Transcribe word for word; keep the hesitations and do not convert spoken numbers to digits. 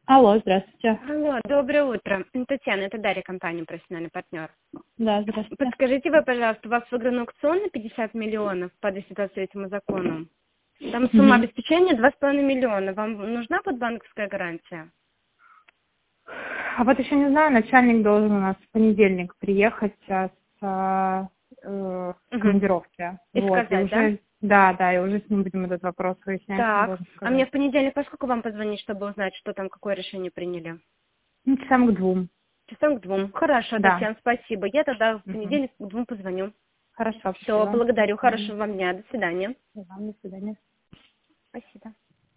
Алло, здравствуйте. Алло, доброе утро. Татьяна, это Дарья, компания «Профессиональный партнер». Да, здравствуйте. Подскажите вы, пожалуйста, у вас выигран аукцион на пятьдесят миллионов по двести двадцать третьему закону. Там сумма Мгм. обеспечения два с половиной миллиона. Вам нужна подбанковская гарантия? А вот еще не знаю, начальник должен у нас в понедельник приехать а, с а, э, с Угу. командировки. И Вот, и сказать, да? уже, да, да, и уже с ним будем этот вопрос выяснять, он Так, должен а мне сказать. в понедельник поскольку вам позвонить, чтобы узнать, что там, какое решение приняли? Ну, часам к двум. Часам к двум. Хорошо, Да. Татьяна, спасибо. Я тогда в Мгм. понедельник к двум позвоню. Хорошо, Все, спасибо. До благодарю. свидания. Хорошего вам дня. До свидания. И вам до свидания. Спасибо.